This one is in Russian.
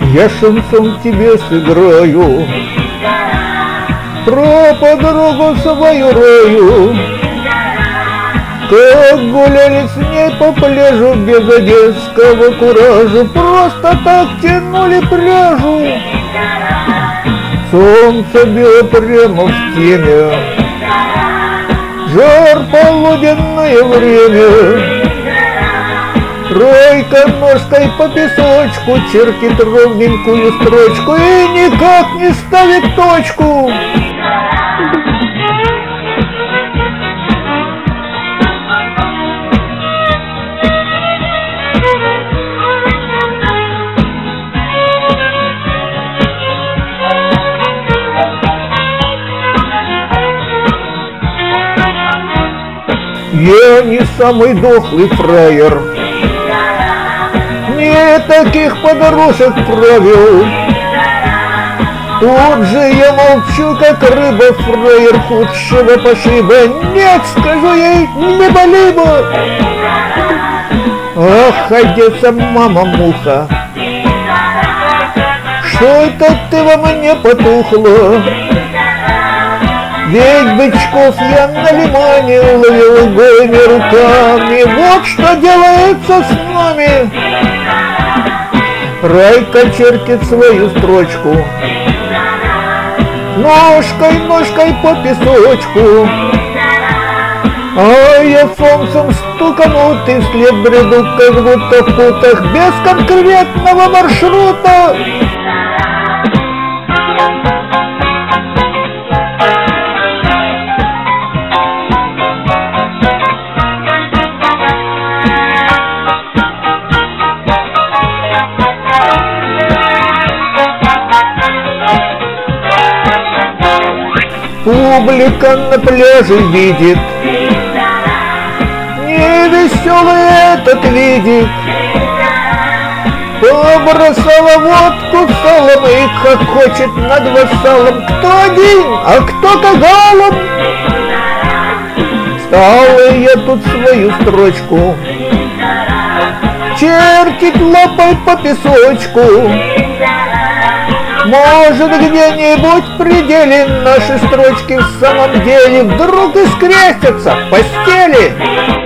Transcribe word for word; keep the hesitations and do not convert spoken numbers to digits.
Я шансон тебе сыграю, про подругу свою рою, как гуляли с ней по пляжу без одесского куражу, просто так тянули пряжу. Солнце било прямо в теме, жар полуденное время. Ройка ножкой по песочку чертит ровненькую строчку и никак не ставит точку. Я не самый дохлый фраер, не таких подружек провел. Тут же я молчу, как рыба, фраер худшего пошиба. Нет, скажу ей, либо-либо. Ах, одесса, мама муха, что это ты во мне потухла? Ведь бычков я на лимане ловил голыми руками. Вот что делается с нами. Райка чертит свою строчку, ножкой, ножкой по песочку. А я солнцем стуканутый вслед бреду, как будто в путах, без конкретного маршрута. Публика на пляже видит, невеселый этот видит. Побросала водку салом и хохочет над вассалом. Кто один, а кто кагалом. Стала я тут свою строчку чертить лапой по песочку. Может, где-нибудь в пределе наши строчки в самом деле вдруг и скрестятся в постели.